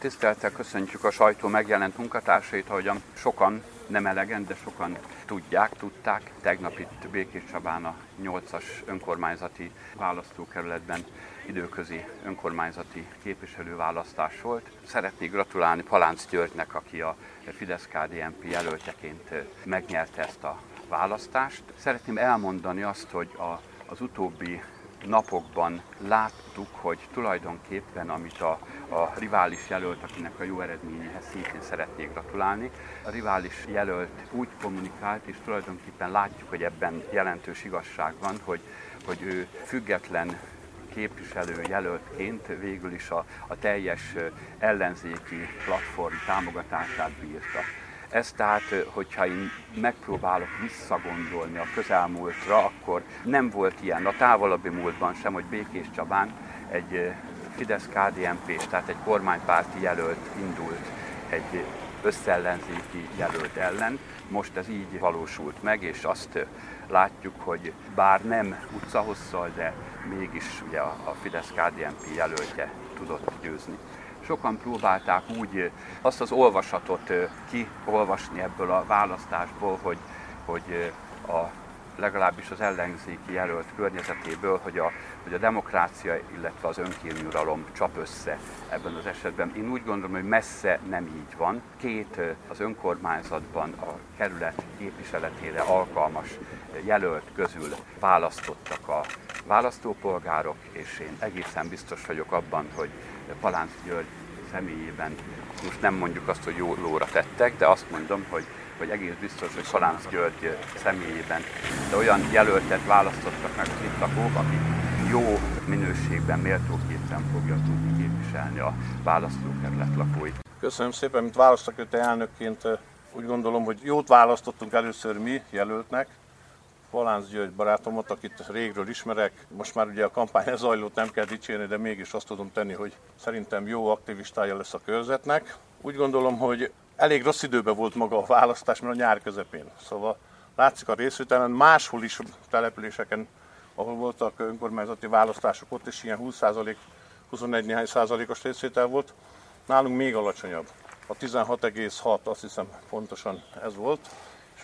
Tisztelettel köszöntjük a sajtó megjelent munkatársait, ahogyan sokan, nem elegen, de sokan tudták. Tegnap itt Békés Csabán a 8-as önkormányzati választókerületben időközi önkormányzati képviselőválasztás volt. Szeretnék gratulálni Palánc Györgynek, aki a Fidesz-KDNP jelöltjeként megnyerte ezt a választást. Szeretném elmondani azt, hogy az utóbbi napokban láttuk, hogy tulajdonképpen, amit a rivális jelölt, akinek a jó eredményéhez szintén szeretnék gratulálni, a rivális jelölt úgy kommunikált, és tulajdonképpen látjuk, hogy ebben jelentős igazság van, hogy ő független képviselő jelöltként végül is a teljes ellenzéki platform támogatását bírta. Ez tehát, hogyha én megpróbálok visszagondolni a közelmúltra, akkor nem volt ilyen a távolabbi múltban sem, hogy Békés Csabán egy Fidesz-KDNP-s, tehát egy kormánypárti jelölt indult egy összellenzéki jelölt ellen. Most ez így valósult meg, és azt látjuk, hogy bár nem utcahosszal, de mégis ugye a Fidesz-KDNP jelöltje tudott győzni. Sokan próbálták úgy azt az olvasatot kiolvasni ebből a választásból, hogy legalábbis az ellenzéki jelölt környezetéből, hogy a demokrácia, illetve az önkényuralom csap össze ebben az esetben. Én úgy gondolom, hogy messze nem így van. Két az önkormányzatban a kerület képviseletére alkalmas jelölt közül választottak a választópolgárok, és én egészen biztos vagyok abban, hogy Palánc György személyében, most nem mondjuk azt, hogy jó lóra tettek, de azt mondom, hogy egész biztos, hogy Palánc György személyében de olyan jelöltet választottak meg az itt lakók, akik jó minőségben, méltóképpen fogja tudni képviselni a választókerület lakóit. Köszönöm szépen, mint választókerületi elnökként úgy gondolom, hogy jót választottunk először mi jelöltnek, Palánc György barátomat, akit régről ismerek. Most már ugye a kampány zajlót nem kell dicsérni, de mégis azt tudom tenni, hogy szerintem jó aktivistája lesz a körzetnek. Úgy gondolom, hogy elég rossz időben volt maga a választás, mert a nyár közepén. Szóval látszik a részvételen, máshol is településeken, ahol voltak önkormányzati választások, ott is ilyen 20%, 21 néhány százalékos részvétel volt. Nálunk még alacsonyabb. A 16,6, azt hiszem pontosan ez volt, és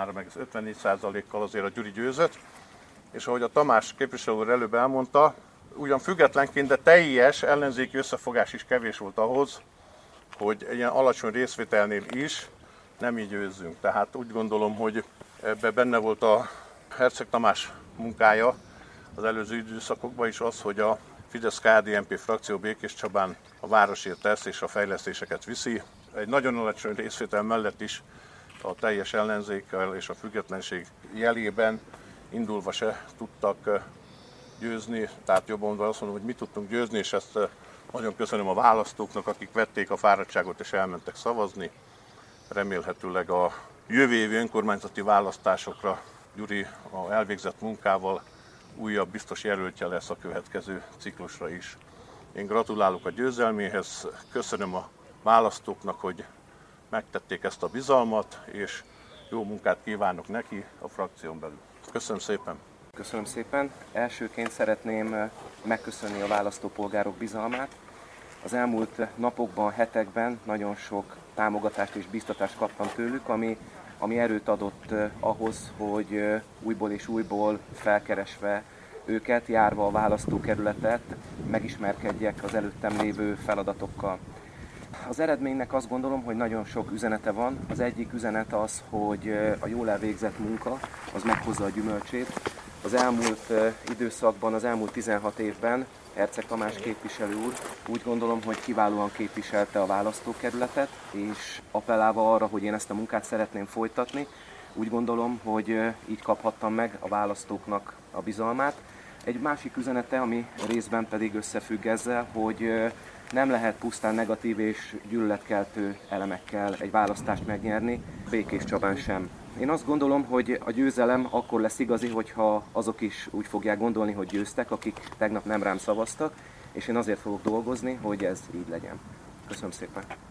53,54%-kal azért a Gyuri győzött. És ahogy a Tamás képviselő úr előbb elmondta, ugyan függetlenként, de teljes ellenzéki összefogás is kevés volt ahhoz, hogy ilyen alacsony részvételnél is nem így győzzünk. Tehát úgy gondolom, hogy ebben benne volt a Herceg Tamás munkája az előző időszakokban is az, hogy a Fidesz-KDNP frakció Békés Csabán a városért tesz és a fejlesztéseket viszi. Egy nagyon alacsony részvétel mellett is a teljes ellenzékkel és a függetlenség jelében indulva se tudtak győzni. Tehát jobban mondva azt mondom, hogy mi tudtunk győzni, és ezt nagyon köszönöm a választóknak, akik vették a fáradtságot és elmentek szavazni. Remélhetőleg a jövő évi önkormányzati választásokra Gyuri a elvégzett munkával újabb biztos jelöltje lesz a következő ciklusra is. Én gratulálok a győzelméhez, köszönöm a választóknak, hogy megtették ezt a bizalmat, és jó munkát kívánok neki a frakción belül. Köszönöm szépen! Köszönöm szépen! Elsőként szeretném megköszönni a választópolgárok bizalmát. Az elmúlt napokban, hetekben nagyon sok támogatást és biztatást kaptam tőlük, ami erőt adott ahhoz, hogy újból és újból felkeresve őket, járva a választókerületet, megismerkedjek az előttem lévő feladatokkal. Az eredménynek azt gondolom, hogy nagyon sok üzenete van. Az egyik üzenet az, hogy a jól elvégzett munka az meghozza a gyümölcsét. Az elmúlt időszakban, az elmúlt 16 évben Herceg Tamás képviselő úr úgy gondolom, hogy kiválóan képviselte a választókerületet, és appellálva arra, hogy én ezt a munkát szeretném folytatni, úgy gondolom, hogy így kaphattam meg a választóknak a bizalmát. Egy másik üzenete, ami részben pedig összefügg ezzel, hogy nem lehet pusztán negatív és gyűlöletkeltő elemekkel egy választást megnyerni, Békés Csabán sem. Én azt gondolom, hogy a győzelem akkor lesz igazi, hogyha azok is úgy fogják gondolni, hogy győztek, akik tegnap nem rám szavaztak, és én azért fogok dolgozni, hogy ez így legyen. Köszönöm szépen!